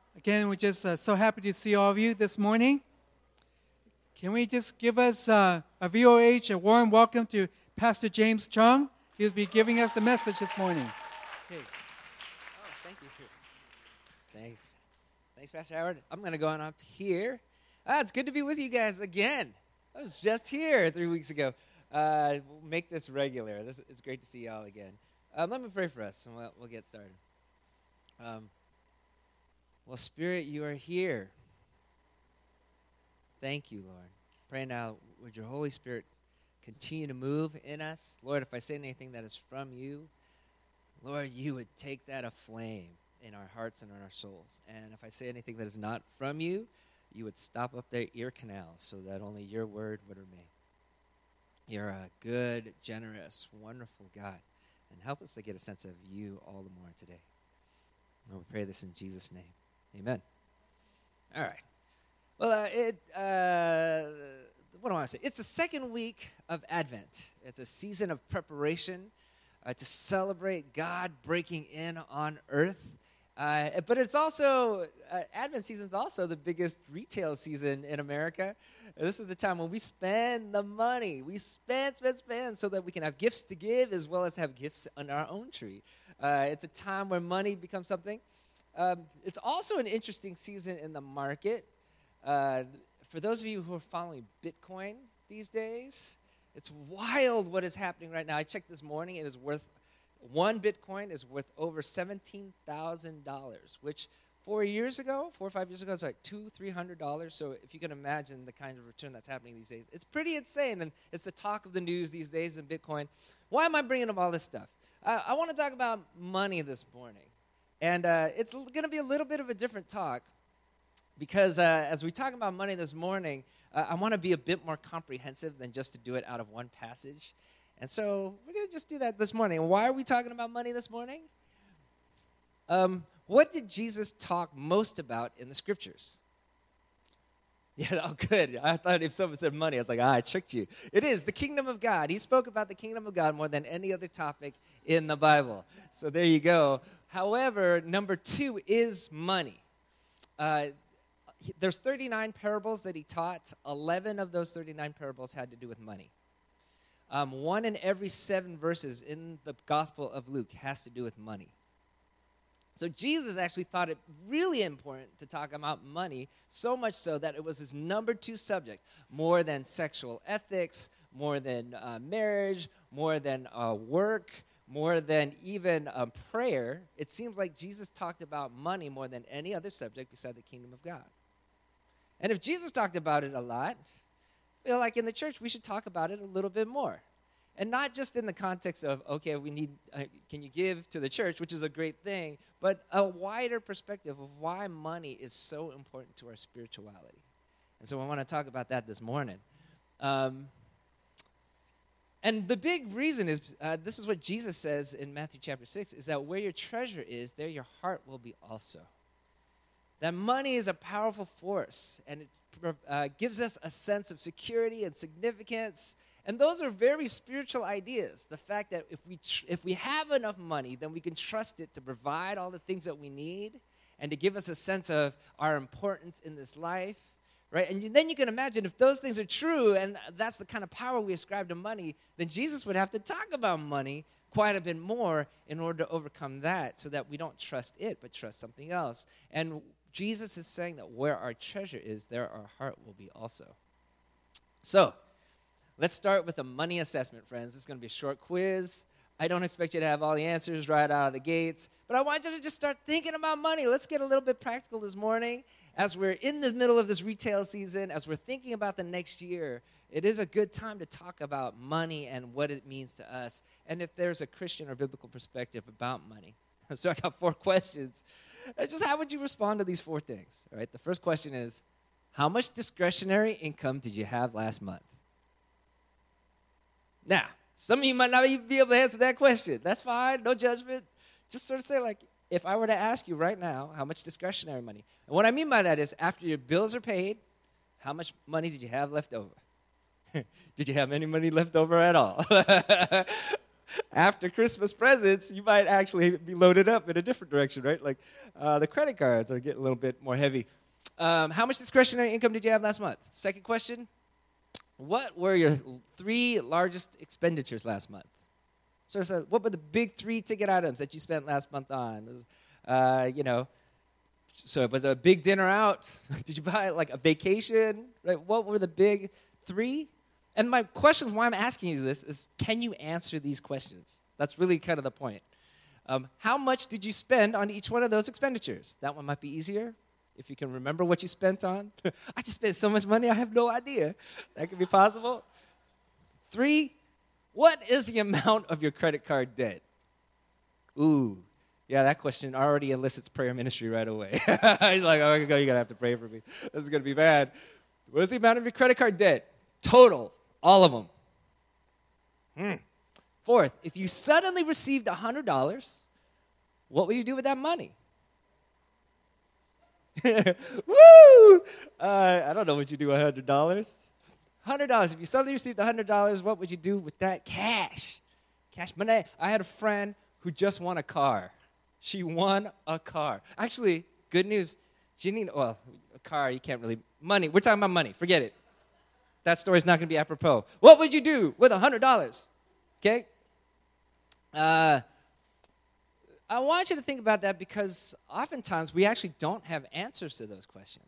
Again, we're just so happy to see all of you this morning. Can we just give us a VOH, a warm welcome to Pastor James Chung? He'll be giving us the message this morning. Okay. Oh, thank you. Thanks. Thanks, Pastor Howard. I'm going to go on up here. It's good to be with you guys again. I was just here 3 weeks ago. We'll make this regular. It's great to see y'all again. Let me pray for us, and we'll get started. Well, Spirit, you are here. Thank you, Lord. Pray now, would your Holy Spirit continue to move in us? Lord, if I say anything that is from you, Lord, you would take that aflame in our hearts and in our souls. And if I say anything that is not from you, you would stop up their ear canals so that only your word would remain. You're a good, generous, wonderful God. And help us to get a sense of you all the more today. And we pray this in Jesus' name. Amen. All right. Well, what do I want to say? It's the second week of Advent. It's a season of preparation to celebrate God breaking in on earth. But it's also, Advent season is also the biggest retail season in America. This is the time when we spend the money. We spend so that we can have gifts to give as well as have gifts on our own tree. It's a time where money becomes something. It's also an interesting season in the market. For those of you who are following Bitcoin these days, it's wild what is happening right now. I checked this morning. It is worth, one Bitcoin is worth over $17,000, which 4 years ago, 4 or 5 years ago, it's like $200-$300. So if you can imagine the kind of return that's happening these days, it's pretty insane. And it's the talk of the news these days in Bitcoin. Why am I bringing up all this stuff? I want to talk about money this morning. And it's going to be a little bit of a different talk because as we talk about money this morning, I want to be a bit more comprehensive than just to do it out of one passage. And so we're going to just do that this morning. Why are we talking about money this morning? What did Jesus talk most about in the Scriptures? Yeah, oh, good. I thought if someone said money, I was like, I tricked you. It is the kingdom of God. He spoke about the kingdom of God more than any other topic in the Bible. So there you go. However, number 2 is money. There's 39 parables that he taught. 11 of those 39 parables had to do with money. 1 in every 7 verses in the Gospel of Luke has to do with money. So Jesus actually thought it really important to talk about money, so much so that it was his number 2 subject, more than sexual ethics, more than marriage, more than work, more than even prayer. It seems like Jesus talked about money more than any other subject beside the kingdom of God. And if Jesus talked about it a lot, I feel like in the church we should talk about it a little bit more. And not just in the context of, okay, we need, can you give to the church, which is a great thing, but a wider perspective of why money is so important to our spirituality. And so I want to talk about that this morning. And the big reason is, this is what Jesus says in Matthew chapter 6, is that where your treasure is, there your heart will be also. That money is a powerful force, and it gives us a sense of security and significance. And those are very spiritual ideas. The fact that if we have enough money, then we can trust it to provide all the things that we need and to give us a sense of our importance in this life, right? And then you can imagine if those things are true and that's the kind of power we ascribe to money, then Jesus would have to talk about money quite a bit more in order to overcome that so that we don't trust it but trust something else. And Jesus is saying that where our treasure is, there our heart will be also. So, let's start with a money assessment, friends. This is going to be a short quiz. I don't expect you to have all the answers right out of the gates, but I want you to just start thinking about money. Let's get a little bit practical this morning. As we're in the middle of this retail season, as we're thinking about the next year, it is a good time to talk about money and what it means to us, and if there's a Christian or biblical perspective about money. So I got 4 questions. Just how would you respond to these 4 things? All right, the first question is, how much discretionary income did you have last month? Now, some of you might not even be able to answer that question. That's fine, no judgment. Just sort of say, like, if I were to ask you right now, how much discretionary money? And what I mean by that is, after your bills are paid, how much money did you have left over? Did you have any money left over at all? after Christmas presents, you might actually be loaded up in a different direction, right? Like the credit cards are getting a little bit more heavy. How much discretionary income did you have last month? Second question, what were your 3 largest expenditures last month? So what were the big 3 ticket items that you spent last month on? So was it a big dinner out? Did you buy like a vacation? Right? What were the big 3? And my question, why I'm asking you this, is can you answer these questions? That's really kind of the point. How much did you spend on each one of those expenditures? That one might be easier, if you can remember what you spent on. I just spent so much money, I have no idea. That could be possible. 3, what is the amount of your credit card debt? Ooh, yeah, that question already elicits prayer ministry right away. He's like, oh, you're going to have to pray for me. This is going to be bad. What is the amount of your credit card debt? Total. All of them. 4th, if you suddenly received $100, what would you do with that money? Woo! I don't know what you do with $100. $100. If you suddenly received $100, what would you do with that cash? Cash money. I had a friend who just won a car. She won a car. Actually, good news. A car, you can't really. Money. We're talking about money. Forget it. That story's not going to be apropos. What would you do with $100? Okay? I want you to think about that because oftentimes we actually don't have answers to those questions.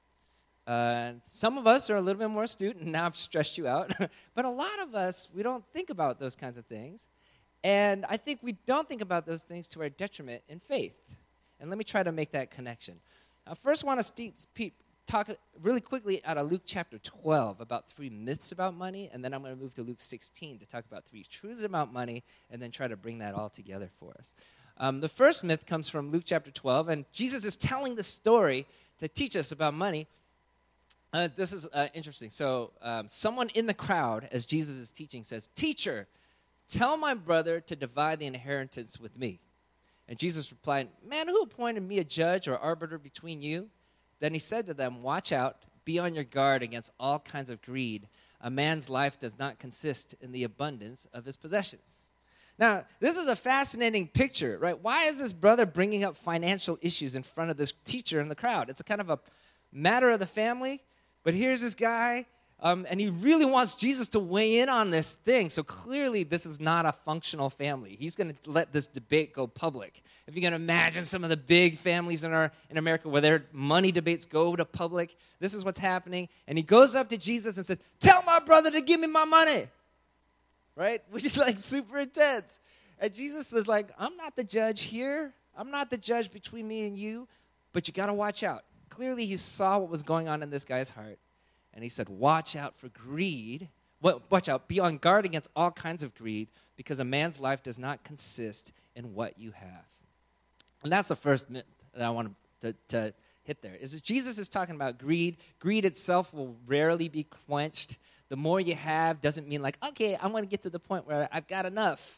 Some of us are a little bit more astute, and now I've stressed you out. But a lot of us, we don't think about those kinds of things. And I think we don't think about those things to our detriment in faith. And let me try to make that connection. I first want to talk really quickly out of Luke chapter 12 about 3 myths about money, and then I'm going to move to Luke 16 to talk about 3 truths about money, and then try to bring that all together for us. The first myth comes from Luke chapter 12, and Jesus is telling the story to teach us about money. This is interesting. So someone in the crowd, as Jesus is teaching, says, "Teacher, tell my brother to divide the inheritance with me." And Jesus replied, "Man, who appointed me a judge or arbiter between you?" Then he said to them, "Watch out, be on your guard against all kinds of greed. A man's life does not consist in the abundance of his possessions." Now, this is a fascinating picture, right? Why is this brother bringing up financial issues in front of this teacher in the crowd? It's a kind of a matter of the family, but here's this guy, and he really wants Jesus to weigh in on this thing. So clearly, this is not a functional family. He's going to let this debate go public. If you can imagine some of the big families in America where their money debates go to public, this is what's happening. And he goes up to Jesus and says, "Tell my brother to give me my money." Right? Which is like super intense. And Jesus is like, "I'm not the judge here. I'm not the judge between me and you, but you got to watch out." Clearly, he saw what was going on in this guy's heart. And he said, "Watch out for greed. Watch out. Be on guard against all kinds of greed, because a man's life does not consist in what you have." And that's the first myth that I want to hit there, is that Jesus is talking about greed. Greed itself will rarely be quenched. The more you have doesn't mean like, okay, I'm going to get to the point where I've got enough.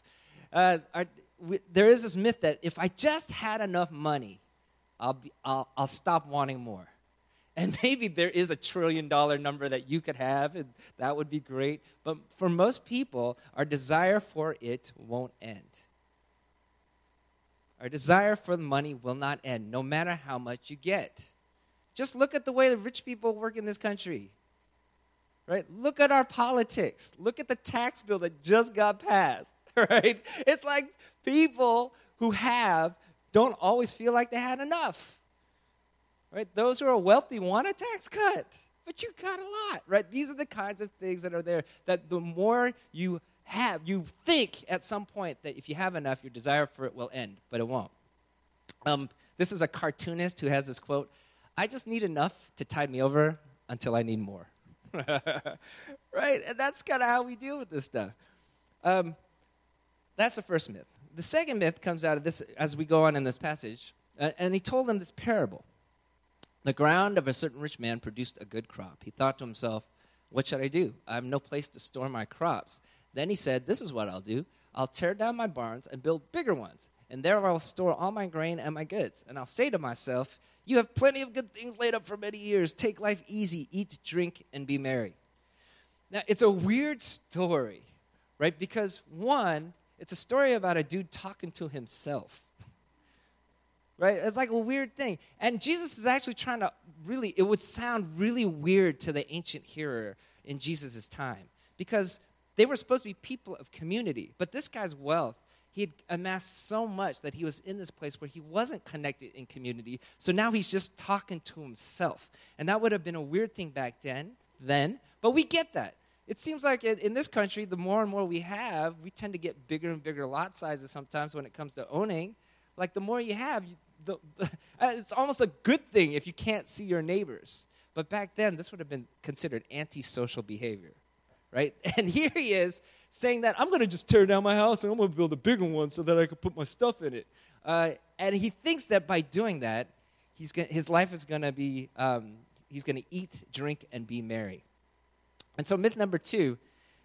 There is this myth that if I just had enough money, I'll stop wanting more. And maybe there is $1 trillion number that you could have, and that would be great. But for most people, our desire for it won't end. Our desire for the money will not end, no matter how much you get. Just look at the way the rich people work in this country. Right? Look at our politics. Look at the tax bill that just got passed. Right? It's like people who don't always feel like they had enough. Right? Those who are wealthy want a tax cut, but you got a lot. Right? These are the kinds of things that are there, that the more you have, you think at some point that if you have enough, your desire for it will end, but it won't. This is a cartoonist who has this quote, "I just need enough to tide me over until I need more." Right? And that's kind of how we deal with this stuff. That's the first myth. The second myth comes out of this as we go on in this passage, and he told them this parable. "The ground of a certain rich man produced a good crop. He thought to himself, 'What should I do? I have no place to store my crops.' Then he said, 'This is what I'll do. I'll tear down my barns and build bigger ones, and there I will store all my grain and my goods. And I'll say to myself, you have plenty of good things laid up for many years. Take life easy, eat, drink, and be merry.'" Now, it's a weird story, right? Because one, It's a story about a dude talking to himself. Right? It's like a weird thing. And Jesus is actually trying to it would sound really weird to the ancient hearer in Jesus' time, because they were supposed to be people of community. But this guy's wealth, he had amassed so much that he was in this place where he wasn't connected in community. So now he's just talking to himself. And that would have been a weird thing back then, but we get that. It seems like in this country, the more and more we have, we tend to get bigger and bigger lot sizes sometimes when it comes to owning. Like the more you have, it's almost a good thing if you can't see your neighbors. But back then, this would have been considered antisocial behavior, right? And here he is saying that I'm going to just tear down my house and I'm going to build a bigger one so that I can put my stuff in it. And he thinks that by doing that, his life is going to be, he's going to eat, drink, and be merry. And so myth number 2,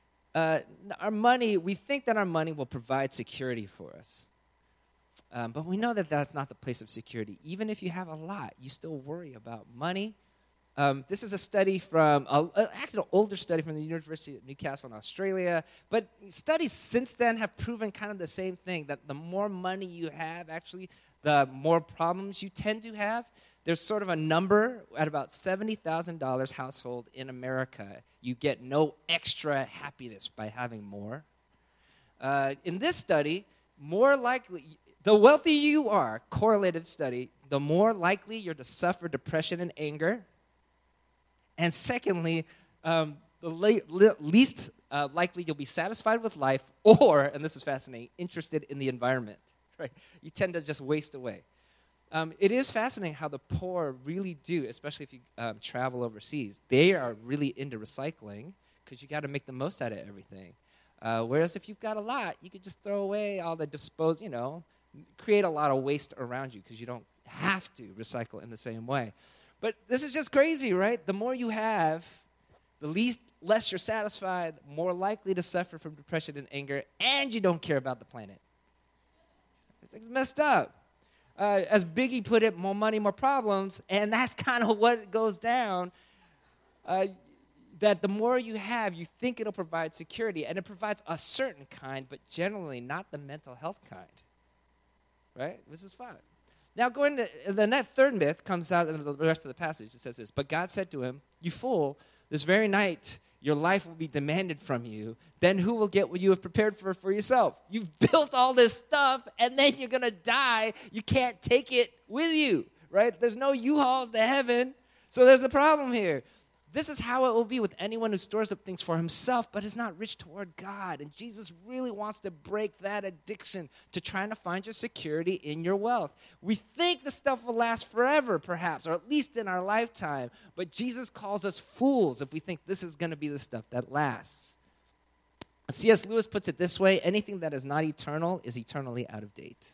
we think that our money will provide security for us. But we know that that's not the place of security. Even if you have a lot, you still worry about money. This is a study from, actually an older study from the University of Newcastle in Australia. But studies since then have proven kind of the same thing, that the more money you have, actually, the more problems you tend to have. There's sort of a number at about $70,000 household in America. You get no extra happiness by having more. In this study, more likely, the wealthier you are, correlative study, the more likely you're to suffer depression and anger. And secondly, the least likely you'll be satisfied with life or, and this is fascinating, interested in the environment. Right? You tend to just waste away. It is fascinating how the poor really do, especially if you travel overseas. They are really into recycling because you got to make the most out of everything. Whereas if you've got a lot, you could just throw away all the create a lot of waste around you because you don't have to recycle in the same way. But this is just crazy, right? The more you have, the less you're satisfied, more likely to suffer from depression and anger, and you don't care about the planet. It's messed up. As Biggie put it, more money, more problems, and that's kind of what goes down. That the more you have, you think it'll provide security, and it provides a certain kind, but generally not the mental health kind. Right? This is fun. Now, then that third myth comes out in the rest of the passage. It says this, but God said to him, you fool, this very night your life will be demanded from you. Then who will get what you have prepared for yourself? You've built all this stuff, and then you're going to die. You can't take it with you, right? There's no U-Hauls to heaven, so there's a problem here. This is how it will be with anyone who stores up things for himself but is not rich toward God. And Jesus really wants to break that addiction to trying to find your security in your wealth. We think the stuff will last forever, perhaps, or at least in our lifetime. But Jesus calls us fools if we think this is going to be the stuff that lasts. C.S. Lewis puts it this way, anything that is not eternal is eternally out of date.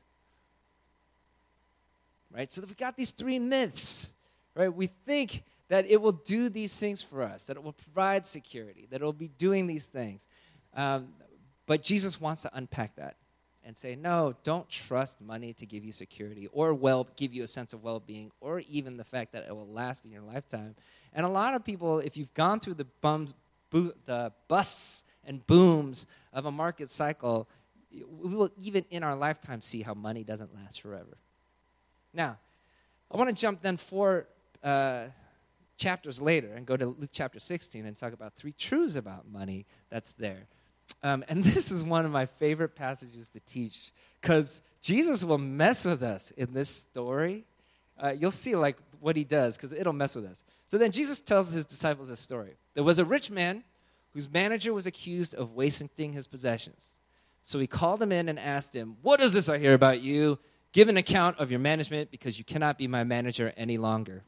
Right? So we've got these 3 myths. Right? We think that it will do these things for us, that it will provide security, that it will be doing these things. But Jesus wants to unpack that and say, no, don't trust money to give you security or give you a sense of well-being or even the fact that it will last in your lifetime. And a lot of people, if you've gone through the busts and booms of a market cycle, we will even in our lifetime see how money doesn't last forever. Now, I want to jump then 4 chapters later and go to Luke chapter 16 and talk about 3 truths about money that's there. And this is one of my favorite passages to teach because Jesus will mess with us in this story. You'll see like what he does because it'll mess with us. So then Jesus tells his disciples this story. There was a rich man whose manager was accused of wasting his possessions. So he called him in and asked him, what is this I hear about you? Give an account of your management because you cannot be my manager any longer.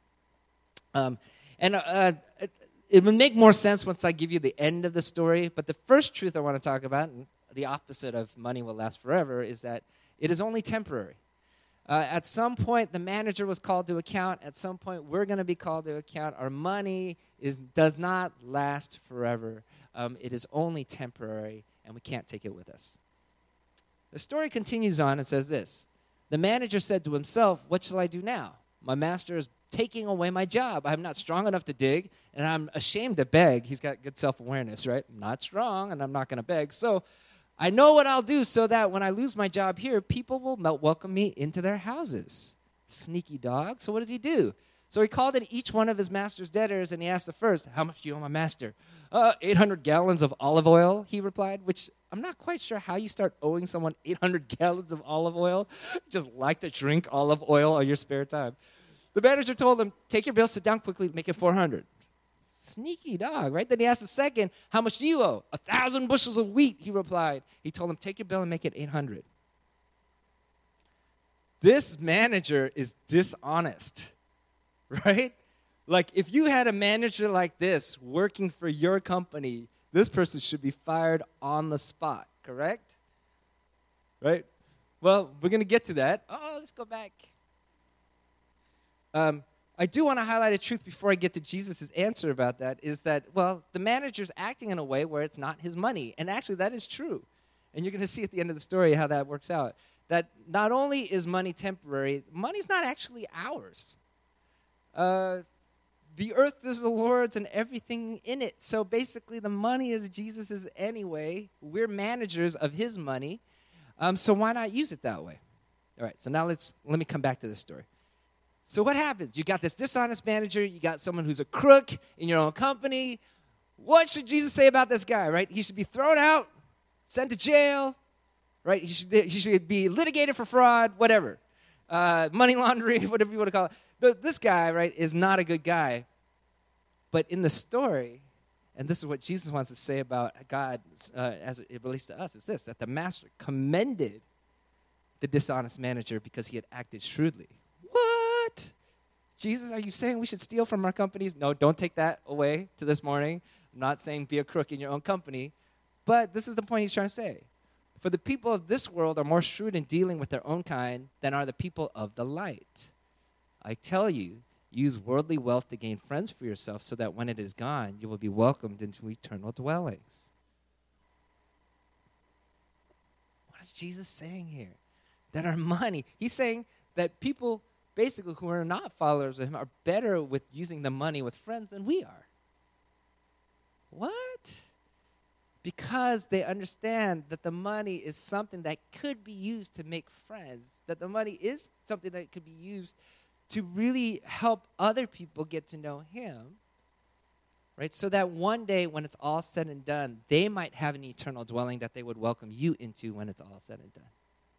It would make more sense once I give you the end of the story, but the first truth I want to talk about, and the opposite of money will last forever, is that it is only temporary. At some point, the manager was called to account. At some point, we're going to be called to account. Our money does not last forever. It is only temporary, and we can't take it with us. The story continues on and says this. The manager said to himself, what shall I do now? My master is taking away my job. I'm not strong enough to dig, and I'm ashamed to beg. He's got good self-awareness, right? I'm not strong, and I'm not going to beg. So I know what I'll do so that when I lose my job here, people will welcome me into their houses. Sneaky dog. So what does he do? So he called in each one of his master's debtors, and he asked the first, how much do you owe my master? 800 gallons of olive oil, he replied, which I'm not quite sure how you start owing someone 800 gallons of olive oil. Just like to drink olive oil on your spare time. The manager told him, take your bill, sit down quickly, make it 400. Sneaky dog, right? Then he asked the second, how much do you owe? 1,000 bushels of wheat, he replied. He told him, take your bill and make it 800. This manager is dishonest, right? Like, if you had a manager like this working for your company, this person should be fired on the spot, correct? Right? Well, we're going to get to that. Oh, let's go back. I do want to highlight a truth before I get to Jesus' answer about that, is that, well, the manager's acting in a way where it's not his money. And actually, that is true. And you're going to see at the end of the story how that works out. That not only is money temporary, money's not actually ours. The earth is the Lord's and everything in it. So basically, the money is Jesus's anyway. We're managers of his money. So why not use it that way? All right, so now let me come back to this story. So what happens? You got this dishonest manager. You got someone who's a crook in your own company. What should Jesus say about this guy, right? He should be thrown out, sent to jail, right? He should be litigated for fraud, whatever. Money laundering, whatever you want to call it. This guy, right, is not a good guy. But in the story, and this is what Jesus wants to say about God as it relates to us, is this, that the master commended the dishonest manager because he had acted shrewdly. What? Jesus, are you saying we should steal from our companies? No, don't take that away to this morning. I'm not saying be a crook in your own company. But this is the point he's trying to say. For the people of this world are more shrewd in dealing with their own kind than are the people of the light. I tell you, use worldly wealth to gain friends for yourself so that when it is gone, you will be welcomed into eternal dwellings. What is Jesus saying here? That our money, he's saying that people basically who are not followers of him are better with using the money with friends than we are. What? Because they understand that the money is something that could be used to make friends, that the money is something that could be used to really help other people get to know him, right? So that one day when it's all said and done, they might have an eternal dwelling that they would welcome you into when it's all said and done.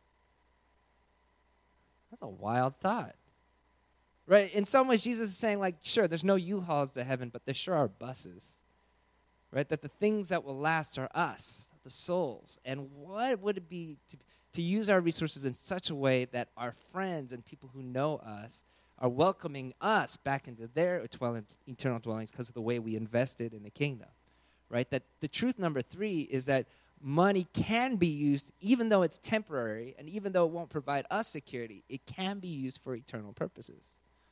That's a wild thought, right? In some ways, Jesus is saying, like, sure, there's no U-Hauls to heaven, but there sure are buses, right? That the things that will last are us, the souls. And what would it be to use our resources in such a way that our friends and people who know us are welcoming us back into their eternal dwellings because of the way we invested in the kingdom, right? That the truth number 3 is that money can be used, even though it's temporary, and even though it won't provide us security, it can be used for eternal purposes.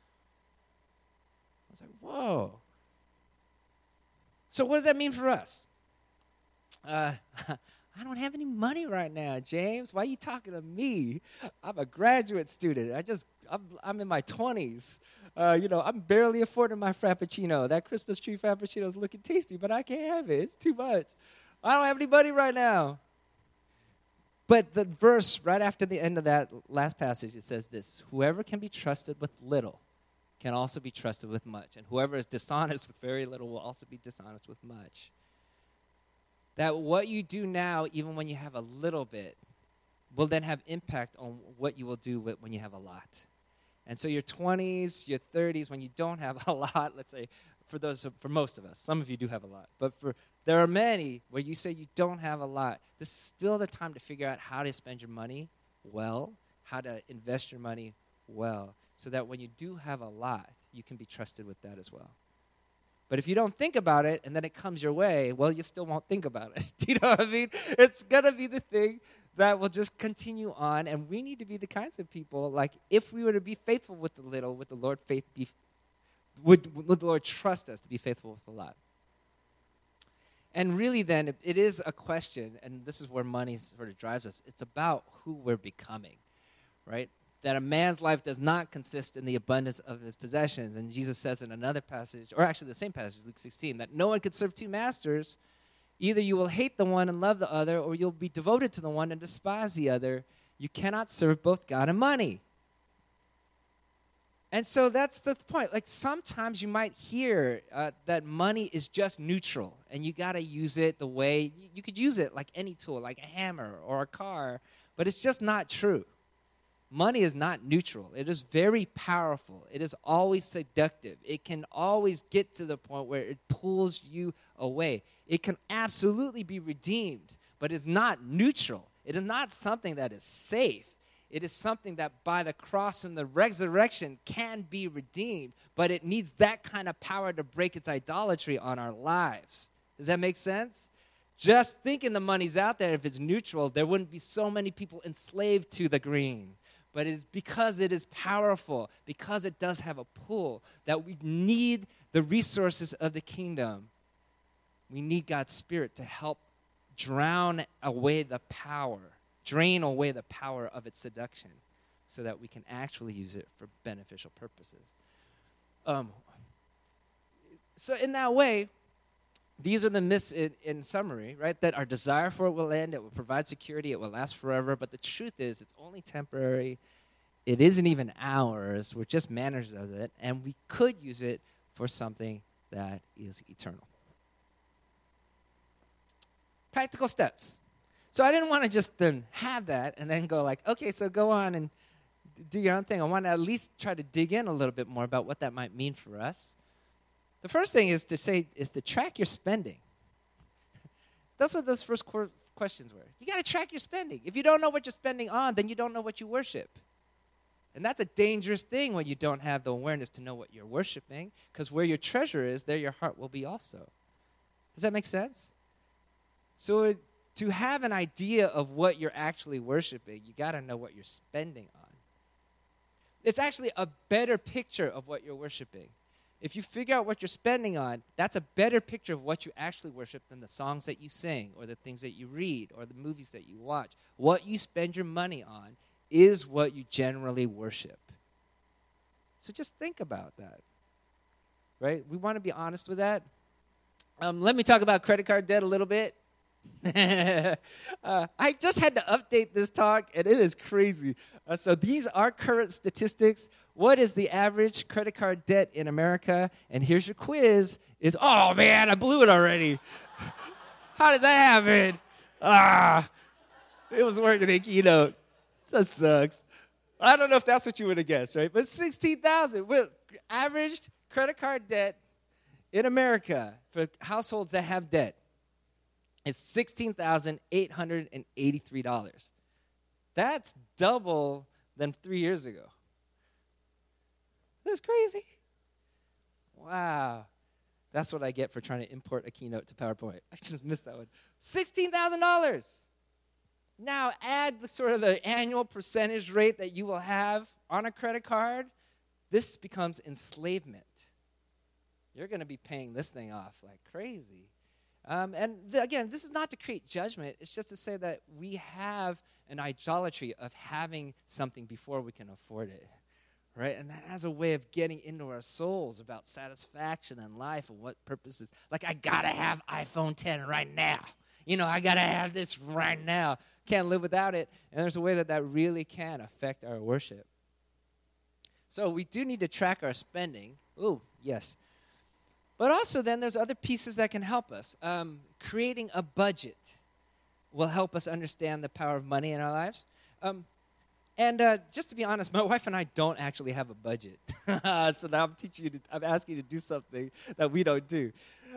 I was like, whoa. So what does that mean for us? I don't have any money right now, James. Why are you talking to me? I'm a graduate student. I'm in my 20s. I'm barely affording my Frappuccino. That Christmas tree Frappuccino is looking tasty, but I can't have it. It's too much. I don't have any money right now. But the verse right after the end of that last passage, it says this: whoever can be trusted with little can also be trusted with much. And whoever is dishonest with very little will also be dishonest with much. That what you do now, even when you have a little bit, will then have impact on what you will do when you have a lot. And so your 20s, your 30s, when you don't have a lot, let's say, for most of us, some of you do have a lot, but there are many where you say you don't have a lot. This is still the time to figure out how to spend your money well, how to invest your money well, so that when you do have a lot, you can be trusted with that as well. But if you don't think about it and then it comes your way, well, you still won't think about it. Do you know what I mean? It's going to be the thing that will just continue on, and we need to be the kinds of people, like, if we were to be faithful with the little, would the Lord would the Lord trust us to be faithful with a lot? And really then, it is a question, and this is where money sort of drives us. It's about who we're becoming, right? That a man's life does not consist in the abundance of his possessions. And Jesus says in another passage, or actually the same passage, Luke 16, that no one could serve two masters. Either you will hate the one and love the other, or you'll be devoted to the one and despise the other. You cannot serve both God and money. And so that's the point. Like sometimes you might hear that money is just neutral, and you got to use it the way you could use it like any tool, like a hammer or a car, but it's just not true. Money is not neutral. It is very powerful. It is always seductive. It can always get to the point where it pulls you away. It can absolutely be redeemed, but it's not neutral. It is not something that is safe. It is something that by the cross and the resurrection can be redeemed, but it needs that kind of power to break its idolatry on our lives. Does that make sense? Just thinking the money's out there, if it's neutral, there wouldn't be so many people enslaved to the green. But it's because it is powerful, because it does have a pull, that we need the resources of the kingdom. We need God's Spirit to help drain away the power of its seduction so that we can actually use it for beneficial purposes. So in that way, these are the myths in summary, right? That our desire for it will end, it will provide security, it will last forever, but the truth is it's only temporary. It isn't even ours. We're just managers of it, and we could use it for something that is eternal. Practical steps. So I didn't want to just then have that and then go like, okay, so go on and do your own thing. I want to at least try to dig in a little bit more about what that might mean for us. The first thing is to track your spending. That's what those first questions were. You got to track your spending. If you don't know what you're spending on, then you don't know what you worship. And that's a dangerous thing when you don't have the awareness to know what you're worshiping, because where your treasure is, there your heart will be also. Does that make sense? So to have an idea of what you're actually worshiping, you got to know what you're spending on. It's actually a better picture of what you're worshiping. If you figure out what you're spending on, that's a better picture of what you actually worship than the songs that you sing or the things that you read or the movies that you watch. What you spend your money on is what you generally worship. So just think about that, right? We want to be honest with that. Let me talk about credit card debt a little bit. I just had to update this talk, and it is crazy. So these are current statistics. What is the average credit card debt in America? And here's your quiz. Oh, man, I blew it already. How did that happen? It was working in Keynote. That sucks. I don't know if that's what you would have guessed, right? But $16,000. Average credit card debt in America for households that have debt is $16,883. That's double than 3 years ago. That's crazy. Wow. That's what I get for trying to import a Keynote to PowerPoint. I just missed that one. $16,000. Now add the annual percentage rate that you will have on a credit card. This becomes enslavement. You're going to be paying this thing off like crazy. Again, this is not to create judgment. It's just to say that we have an idolatry of having something before we can afford it, right? And that has a way of getting into our souls about satisfaction and life and what purposes. Like, I got to have iPhone 10 right now. I got to have this right now. Can't live without it. And there's a way that really can affect our worship. So we do need to track our spending. Ooh, yes. But also then there's other pieces that can help us. Creating a budget will help us understand the power of money in our lives. Just to be honest, my wife and I don't actually have a budget. So now I'm asking you to do something that we don't do.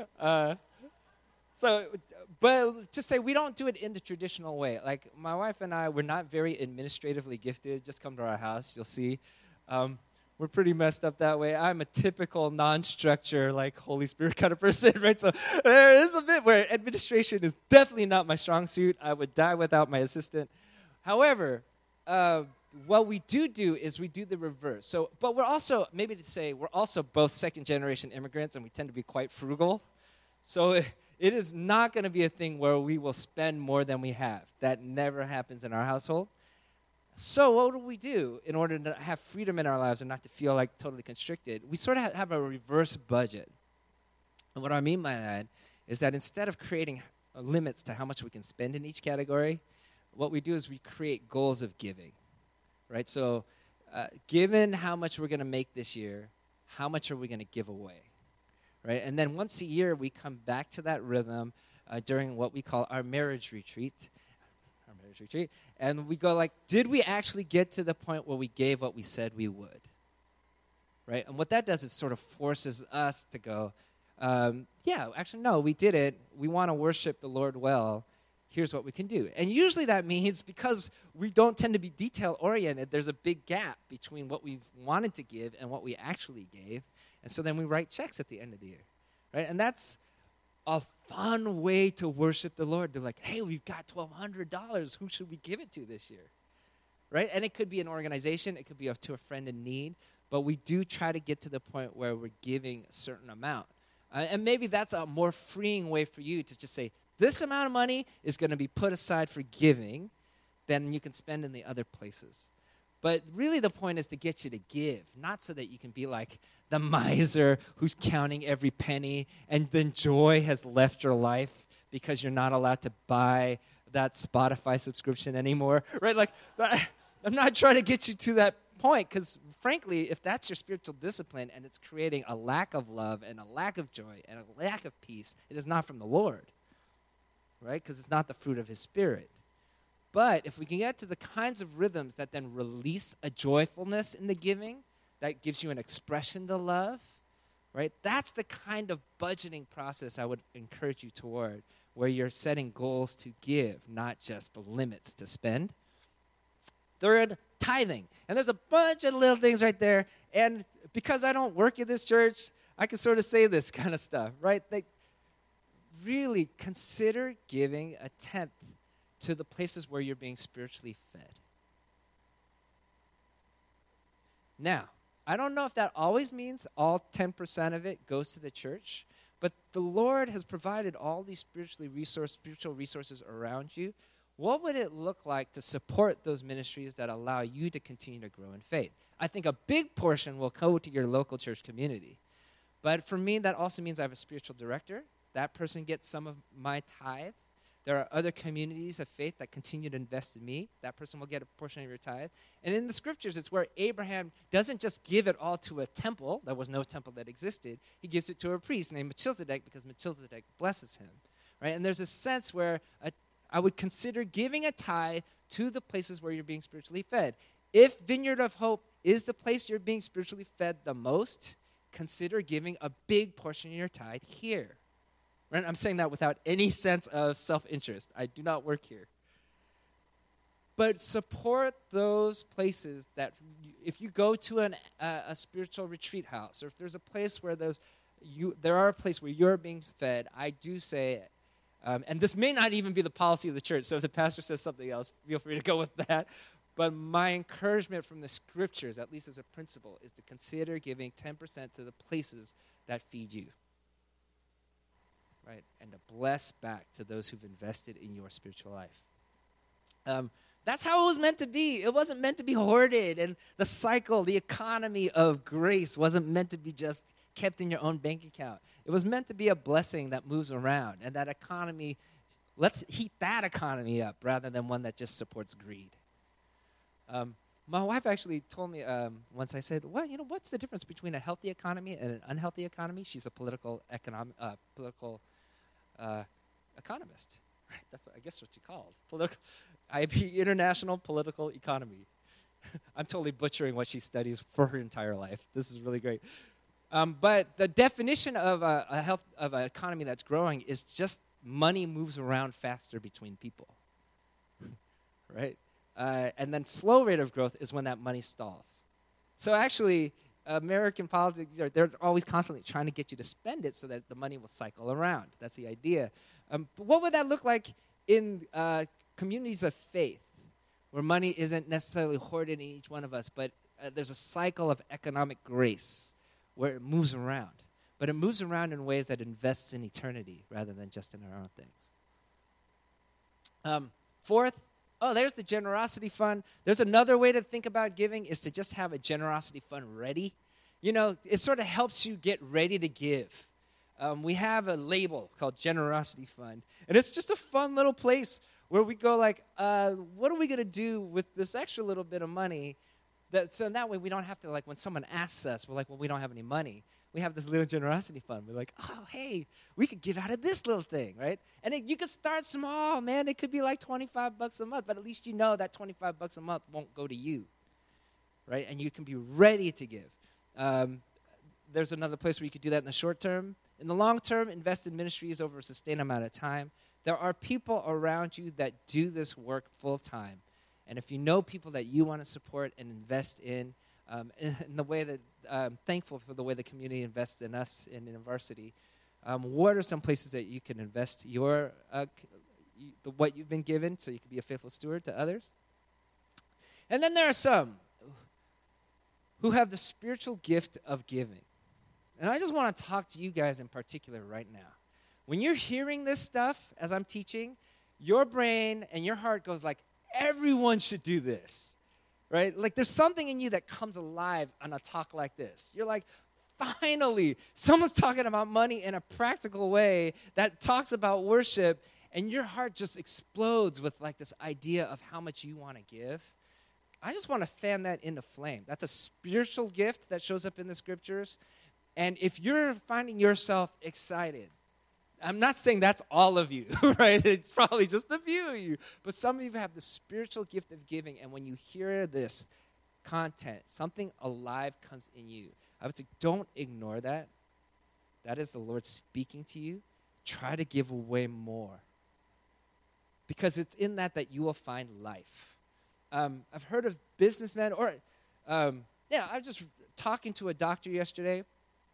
But just say we don't do it in the traditional way. Like my wife and I, we're not very administratively gifted. Just come to our house, you'll see. We're pretty messed up that way. I'm a typical non-structure, like Holy Spirit kind of person, right? So there is a bit where administration is definitely not my strong suit. I would die without my assistant. However, what we do is we do the reverse. But we're also, maybe to say, we're also both second-generation immigrants, and we tend to be quite frugal. So it is not going to be a thing where we will spend more than we have. That never happens in our household. So what do we do in order to have freedom in our lives and not to feel like totally constricted? We sort of have a reverse budget. And what I mean by that is that instead of creating limits to how much we can spend in each category, what we do is we create goals of giving, right? So given how much we're going to make this year, how much are we going to give away, right? And then once a year, we come back to that rhythm during what we call our marriage retreat. And we go like, did we actually get to the point where we gave what we said we would, right? And what that does is sort of forces us to go, yeah, actually, no, we did it. We want to worship the Lord well. Here's what we can do. And usually that means because we don't tend to be detail-oriented, there's a big gap between what we wanted to give and what we actually gave. And so then we write checks at the end of the year, right? And that's a fun way to worship the Lord. They're like, hey, we've got $1,200. Who should we give it to this year, right? And it could be an organization. It could be to a friend in need. But we do try to get to the point where we're giving a certain amount. And maybe that's a more freeing way for you to just say, this amount of money is going to be put aside for giving, then you can spend in the other places. But really the point is to get you to give, not so that you can be like the miser who's counting every penny and then joy has left your life because you're not allowed to buy that Spotify subscription anymore, right? Like, I'm not trying to get you to that point because, frankly, if that's your spiritual discipline and it's creating a lack of love and a lack of joy and a lack of peace, it is not from the Lord, right? Because it's not the fruit of His Spirit. But if we can get to the kinds of rhythms that then release a joyfulness in the giving, that gives you an expression to love, right? That's the kind of budgeting process I would encourage you toward, where you're setting goals to give, not just the limits to spend. Third, tithing. And there's a bunch of little things right there. And because I don't work at this church, I can sort of say this kind of stuff, right? Like, really consider giving a tenth to the places where you're being spiritually fed. Now, I don't know if that always means all 10% of it goes to the church, but the Lord has provided all these spiritual resources around you. What would it look like to support those ministries that allow you to continue to grow in faith? I think a big portion will go to your local church community. But for me, that also means I have a spiritual director. That person gets some of my tithe. There are other communities of faith that continue to invest in me. That person will get a portion of your tithe. And in the scriptures, it's where Abraham doesn't just give it all to a temple. There was no temple that existed. He gives it to a priest named Melchizedek because Melchizedek blesses him, right? And there's a sense where I would consider giving a tithe to the places where you're being spiritually fed. If Vineyard of Hope is the place you're being spiritually fed the most, consider giving a big portion of your tithe here. Right? I'm saying that without any sense of self-interest. I do not work here. But support those places that if you go to a spiritual retreat house, or if there's a place where there are a place where you're being fed, I do say, and this may not even be the policy of the church, so if the pastor says something else, feel free to go with that. But my encouragement from the scriptures, at least as a principle, is to consider giving 10% to the places that feed you. Right, and to bless back to those who've invested in your spiritual life. That's how it was meant to be. It wasn't meant to be hoarded, and the cycle, the economy of grace wasn't meant to be just kept in your own bank account. It was meant to be a blessing that moves around, and that economy, let's heat that economy up rather than one that just supports greed. My wife actually told me once, I said, well, what's the difference between a healthy economy and an unhealthy economy? She's a political economist. Right? That's, I guess, what you called. IB, International Political Economy. I'm totally butchering what she studies for her entire life. This is really great. But the definition of of an economy that's growing is just money moves around faster between people. Right? And then slow rate of growth is when that money stalls. So actually, American politics, they're always constantly trying to get you to spend it so that the money will cycle around. That's the idea. But what would that look like in communities of faith, where money isn't necessarily hoarded in each one of us, but there's a cycle of economic grace where it moves around. But it moves around in ways that invests in eternity rather than just in our own things. Fourth, there's the generosity fund. There's another way to think about giving is to just have a generosity fund ready. It sort of helps you get ready to give. we have a label called Generosity Fund. And it's just a fun little place where we go like, what are we going to do with this extra little bit of money? So that way we don't have to, like, when someone asks us, we're like, well, we don't have any money. We have this little generosity fund. We're like, oh, hey, we could give out of this little thing, right? And you could start small, man. It could be like $25 a month, but at least you know that $25 a month won't go to you, right? And you can be ready to give. There's another place where you could do that in the short term. In the long term, invest in ministries over a sustained amount of time. There are people around you that do this work full time. And if you know people that you want to support and invest in the way that, thankful for the way the community invests in us in InterVarsity, what are some places that you can invest what you've been given so you can be a faithful steward to others? And then there are some who have the spiritual gift of giving. And I just want to talk to you guys in particular right now. When you're hearing this stuff as I'm teaching, your brain and your heart goes like, everyone should do this, right? Like there's something in you that comes alive on a talk like this. You're like, finally, someone's talking about money in a practical way that talks about worship, and your heart just explodes with like this idea of how much you want to give. I just want to fan that into flame. That's a spiritual gift that shows up in the scriptures. And if you're finding yourself excited, I'm not saying that's all of you, right? It's probably just a few of you. But some of you have the spiritual gift of giving, and when you hear this content, something alive comes in you. I would say don't ignore that. That is the Lord speaking to you. Try to give away more. Because it's in that you will find life. I've heard of businessmen, I was just talking to a doctor yesterday.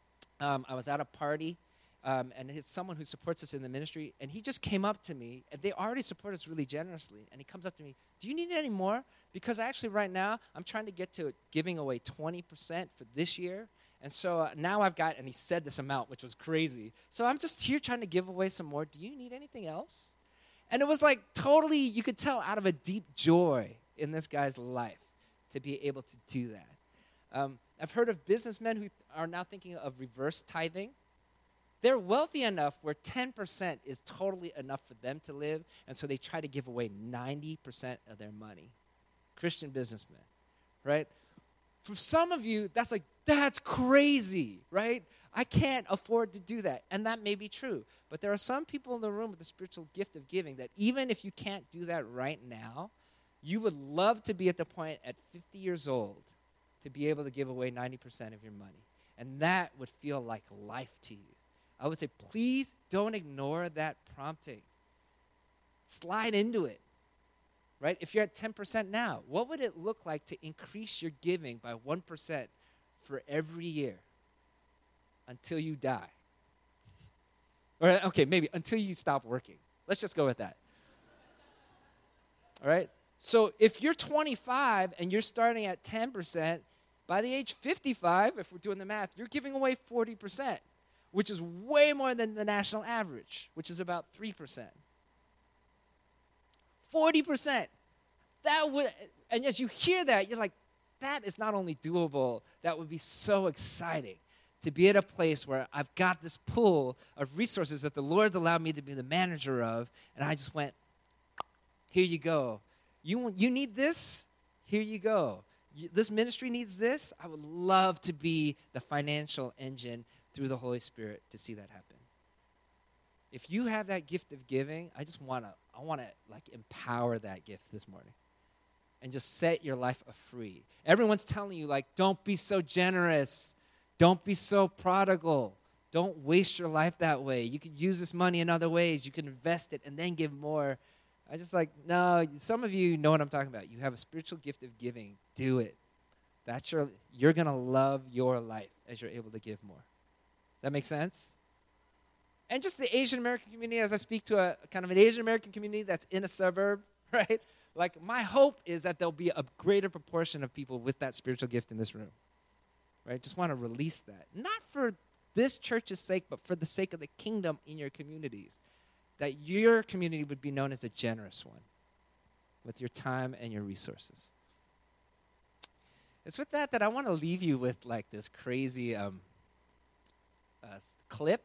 I was at a party. And it's someone who supports us in the ministry, and he just came up to me, and they already support us really generously, and he comes up to me, do you need any more? Because actually right now, I'm trying to get to giving away 20% for this year, and so now I've got, and he said this amount, which was crazy, so I'm just here trying to give away some more. Do you need anything else? And it was like totally, you could tell out of a deep joy in this guy's life to be able to do that. I've heard of businessmen who are now thinking of reverse tithing. They're wealthy enough where 10% is totally enough for them to live, and so they try to give away 90% of their money. Christian businessmen, right? For some of you, that's crazy, right? I can't afford to do that, and that may be true. But there are some people in the room with the spiritual gift of giving that even if you can't do that right now, you would love to be at the point at 50 years old to be able to give away 90% of your money. And that would feel like life to you. I would say, please don't ignore that prompting. Slide into it, right? If you're at 10% now, what would it look like to increase your giving by 1% for every year until you die? Or, okay, maybe until you stop working. Let's just go with that. All right? So if you're 25 and you're starting at 10%, by the age 55, if we're doing the math, you're giving away 40%. Which is way more than the national average, which is about 3%. 40%. And as you hear that, you're like, that is not only doable, that would be so exciting to be at a place where I've got this pool of resources that the Lord's allowed me to be the manager of, and I just went, here you go. You need this? Here you go. This ministry needs this? I would love to be the financial engine through the Holy Spirit to see that happen. If you have that gift of giving, I want to like empower that gift this morning and just set your life free. Everyone's telling you like, don't be so generous. Don't be so prodigal. Don't waste your life that way. You could use this money in other ways. You can invest it and then give more. I just like, no, some of you know what I'm talking about. You have a spiritual gift of giving. Do it. You're going to love your life as you're able to give more. That makes sense? And just the Asian American community, as I speak to a kind of an Asian American community that's in a suburb, right? Like my hope is that there'll be a greater proportion of people with that spiritual gift in this room, right? Just want to release that. Not for this church's sake, but for the sake of the kingdom in your communities. That your community would be known as a generous one with your time and your resources. It's with that I want to leave you with like this crazy clip.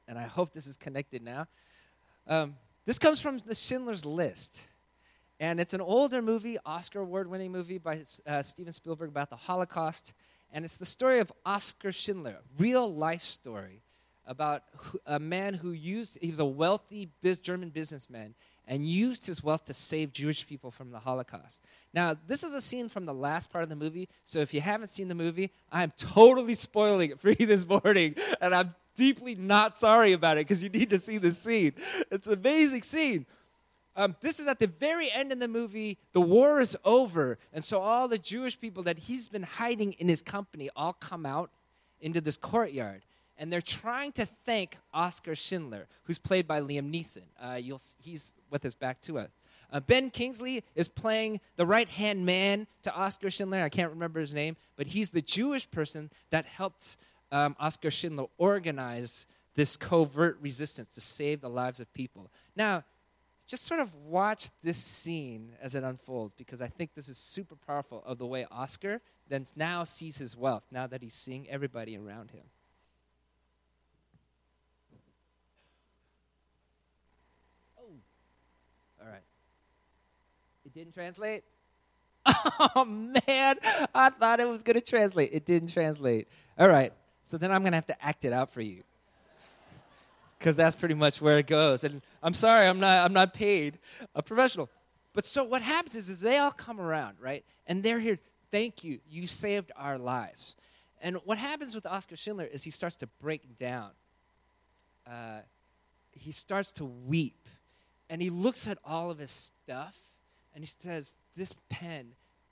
and I hope this is connected now. This comes from the Schindler's List. And it's an older movie, Oscar award-winning movie by Steven Spielberg about the Holocaust. And it's the story of Oskar Schindler, real-life story about a man he was a wealthy German businessman and used his wealth to save Jewish people from the Holocaust. Now, this is a scene from the last part of the movie, so if you haven't seen the movie, I'm totally spoiling it for you this morning, and I'm deeply not sorry about it because you need to see this scene. It's an amazing scene. This is at the very end of the movie. The war is over, and so all the Jewish people that he's been hiding in his company all come out into this courtyard, and they're trying to thank Oskar Schindler, who's played by Liam Neeson. He's with his back to us. Ben Kingsley is playing the right-hand man to Oskar Schindler. I can't remember his name, but he's the Jewish person that helped Oskar Schindler organize this covert resistance to save the lives of people. Now, just sort of watch this scene as it unfolds, because I think this is super powerful of the way Oskar then now sees his wealth, now that he's seeing everybody around him. Oh, all right. It didn't translate? Oh, man, I thought it was going to translate. It didn't translate. All right, so then I'm going to have to act it out for you, because that's pretty much where it goes. And I'm sorry, I'm not paid a professional. But so what happens is they all come around, right? And they're here, thank you, you saved our lives. And what happens with Oskar Schindler is he starts to break down. He starts to weep. And he looks at all of his stuff, and he says, this pen,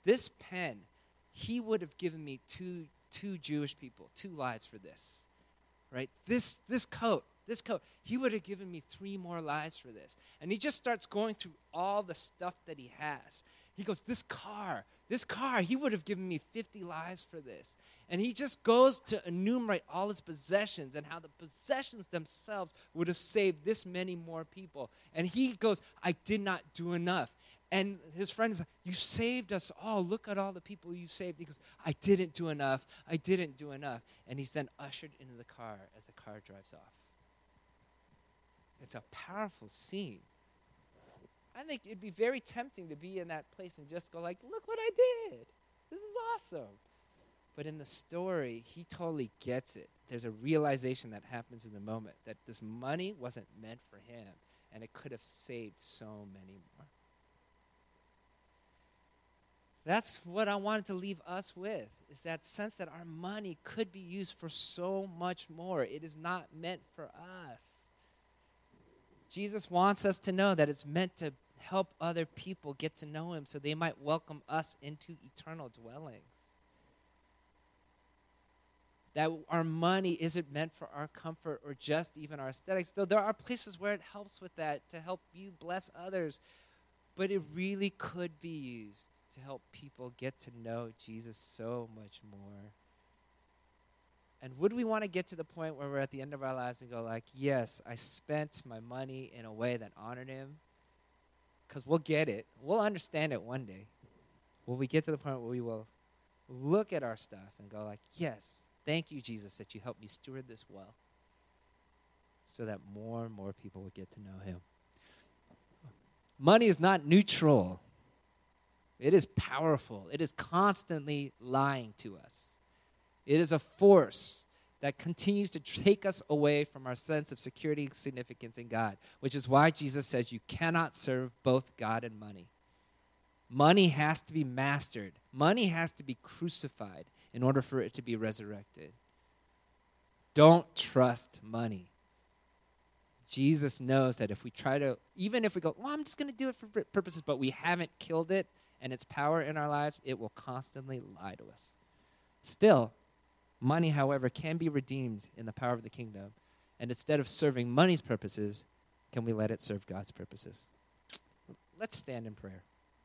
he would have given me two Jewish people, 2 lives for this, right? This coat, he would have given me 3 more lives for this. And he just starts going through all the stuff that he has. He goes, this car, he would have given me 50 lives for this. And he just goes to enumerate all his possessions and how the possessions themselves would have saved this many more people. And he goes, I did not do enough. And his friend is like, you saved us all. Look at all the people you saved. He goes, I didn't do enough. And he's then ushered into the car as the car drives off. It's a powerful scene. I think it'd be very tempting to be in that place and just go like, look what I did. This is awesome. But in the story, he totally gets it. There's a realization that happens in the moment that this money wasn't meant for him, and it could have saved so many more. That's what I wanted to leave us with, is that sense that our money could be used for so much more. It is not meant for us. Jesus wants us to know that it's meant to help other people get to know him so they might welcome us into eternal dwellings. That our money isn't meant for our comfort or just even our aesthetics, though there are places where it helps with that to help you bless others. But it really could be used to help people get to know Jesus so much more. And would we want to get to the point where we're at the end of our lives and go like, yes, I spent my money in a way that honored him? Because we'll get it. We'll understand it one day. Will we get to the point where we will look at our stuff and go like, yes, thank you, Jesus, that you helped me steward this well, so that more and more people will get to know him. Money is not neutral. It is powerful. It is constantly lying to us. It is a force that continues to take us away from our sense of security and significance in God, which is why Jesus says you cannot serve both God and money. Money has to be mastered. Money has to be crucified in order for it to be resurrected. Don't trust money. Jesus knows that if we try to, even if we go, well, I'm just going to do it for purposes, but we haven't killed it and its power in our lives, it will constantly lie to us. Still, money, however, can be redeemed in the power of the kingdom. And instead of serving money's purposes, can we let it serve God's purposes? Let's stand in prayer.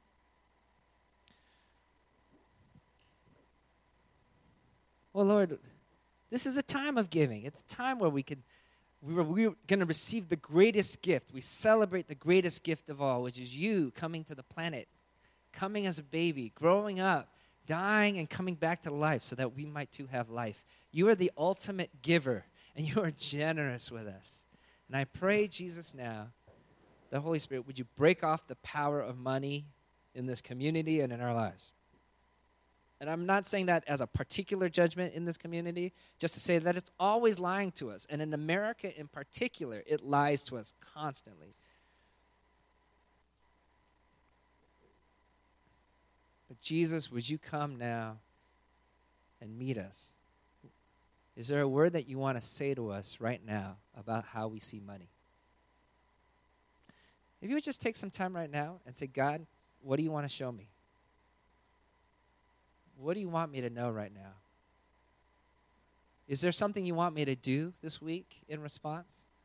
Well, Lord, this is a time of giving. It's a time where we're going to receive the greatest gift. We celebrate the greatest gift of all, which is you coming to the planet, coming as a baby, growing up, dying and coming back to life so that we might too have life. You are the ultimate giver, and you are generous with us. And I pray, Jesus, now, the Holy Spirit, would you break off the power of money in this community and in our lives? And I'm not saying that as a particular judgment in this community, just to say that it's always lying to us. And in America in particular, it lies to us constantly. But Jesus, would you come now and meet us? Is there a word that you want to say to us right now about how we see money? If you would just take some time right now and say, God, what do you want to show me? What do you want me to know right now? Is there something you want me to do this week in response?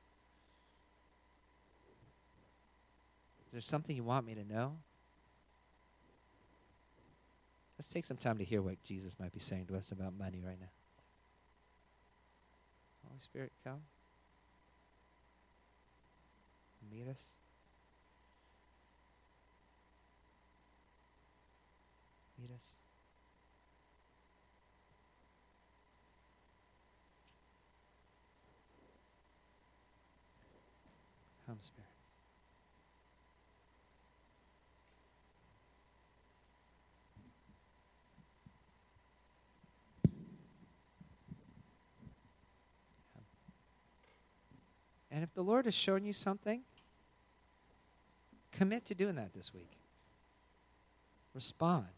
Is there something you want me to know? Let's take some time to hear what Jesus might be saying to us about money right now. Holy Spirit, come. Meet us. Meet us. Come, Spirit. And if the Lord has shown you something, commit to doing that this week. Respond.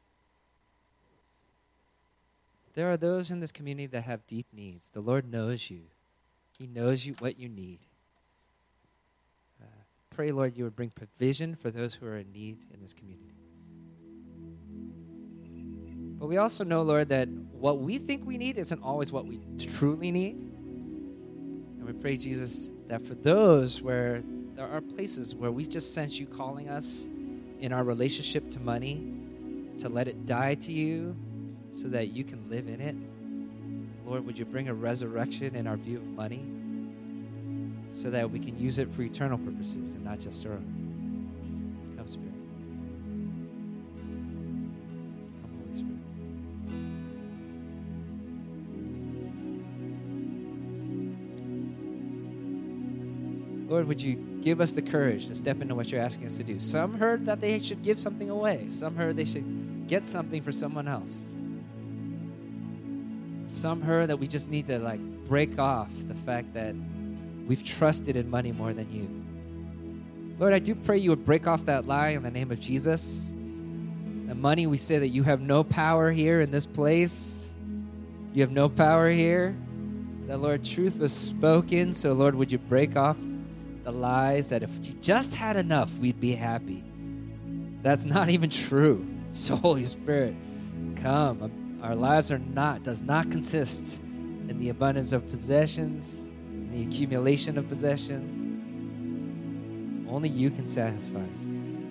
There are those in this community that have deep needs. The Lord knows you. He knows you what you need. Pray, Lord, you would bring provision for those who are in need in this community. But we also know, Lord, that what we think we need isn't always what we truly need. And we pray, Jesus, that for those where there are places where we just sense you calling us in our relationship to money, to let it die to you so that you can live in it. Lord, would you bring a resurrection in our view of money so that we can use it for eternal purposes and not just our own. Come, Spirit. Come, Holy Spirit. Lord, would you give us the courage to step into what you're asking us to do? Some heard that they should give something away. Some heard they should get something for someone else. Some heard that we just need to break off the fact that we've trusted in money more than you. Lord, I do pray you would break off that lie in the name of Jesus. The money, we say that you have no power here in this place. You have no power here. That, Lord, truth was spoken. So, Lord, would you break off the lies that if you just had enough, we'd be happy. That's not even true. So, Holy Spirit, come. Our lives does not consist in the abundance of possessions, the accumulation of possessions. Only you can satisfy us.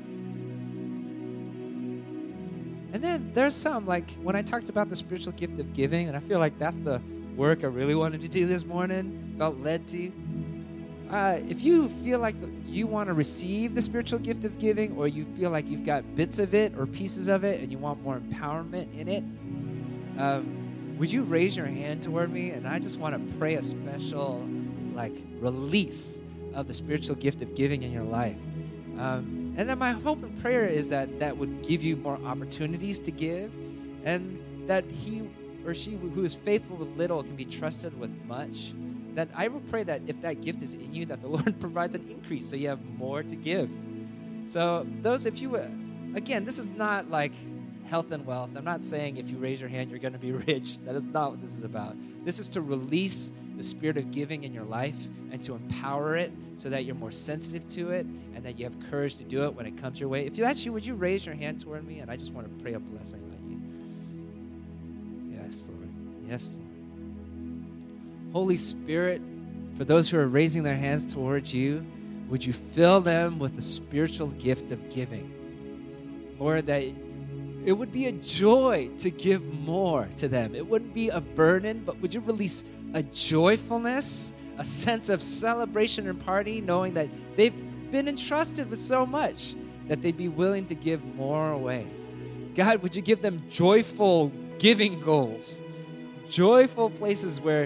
And then there's some, when I talked about the spiritual gift of giving, and I feel like that's the work I really wanted to do this morning, felt led to. If you feel like you want to receive the spiritual gift of giving, or you feel like you've got bits of it or pieces of it and you want more empowerment in it, would you raise your hand toward me? And I just want to pray a special release of the spiritual gift of giving in your life. And then my hope and prayer is that would give you more opportunities to give, and that he or she who is faithful with little can be trusted with much. That I will pray that if that gift is in you, that the Lord provides an increase so you have more to give. So those, if you, again, this is not like health and wealth. I'm not saying if you raise your hand, you're going to be rich. That is not what this is about. This is to release the spirit of giving in your life and to empower it so that you're more sensitive to it and that you have courage to do it when it comes your way. If that's you, would you raise your hand toward me? And I just want to pray a blessing on you. Yes, Lord. Yes, Lord. Holy Spirit, for those who are raising their hands towards you, would you fill them with the spiritual gift of giving? Lord, that it would be a joy to give more to them. It wouldn't be a burden, but would you release a joyfulness, a sense of celebration and party, knowing that they've been entrusted with so much that they'd be willing to give more away. God, would you give them joyful giving goals, joyful places where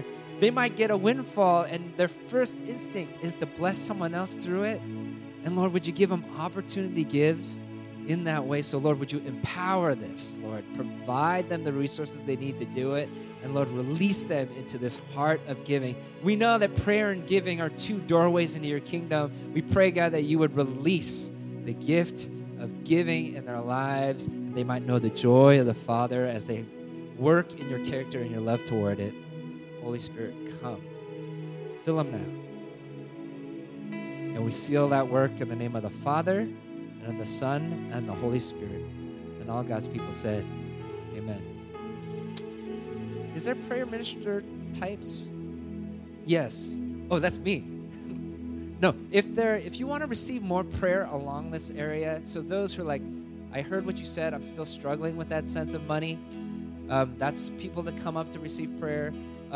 they might get a windfall, and their first instinct is to bless someone else through it. And Lord, would you give them opportunity to give in that way? So Lord, would you empower this, Lord? Provide them the resources they need to do it. And Lord, release them into this heart of giving. We know that prayer and giving are two doorways into your kingdom. We pray, God, that you would release the gift of giving in their lives, and they might know the joy of the Father as they work in your character and your love toward it. Holy Spirit, come. Fill them now. And we seal that work in the name of the Father, and of the Son, and the Holy Spirit. And all God's people said, amen. Is there prayer minister types? Yes. Oh, that's me. No, if you want to receive more prayer along this area, so those who are like, I heard what you said, I'm still struggling with that sense of money, that's people that come up to receive prayer.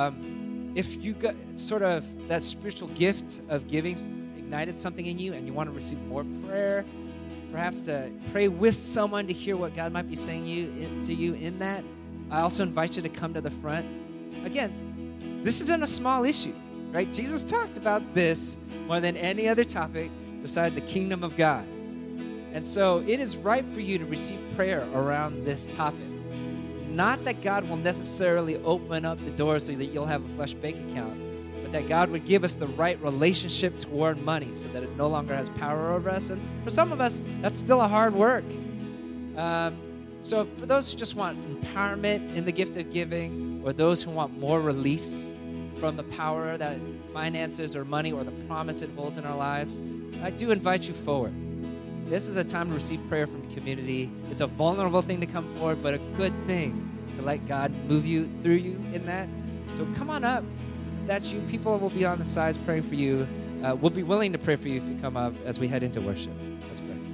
If you got sort of that spiritual gift of giving ignited something in you and you want to receive more prayer, perhaps to pray with someone to hear what God might be saying to you in that, I also invite you to come to the front. Again, this isn't a small issue, right? Jesus talked about this more than any other topic beside the kingdom of God. And so it is right for you to receive prayer around this topic. Not that God will necessarily open up the door so that you'll have a flush bank account, but that God would give us the right relationship toward money so that it no longer has power over us. And for some of us, that's still a hard work. So for those who just want empowerment in the gift of giving, or those who want more release from the power that finances or money or the promise it holds in our lives, I do invite you forward. This is a time to receive prayer from the community. It's a vulnerable thing to come forward, but a good thing to let God move you through you in that. So come on up. If that's you, people will be on the sides praying for you. We'll be willing to pray for you if you come up as we head into worship. Let's pray.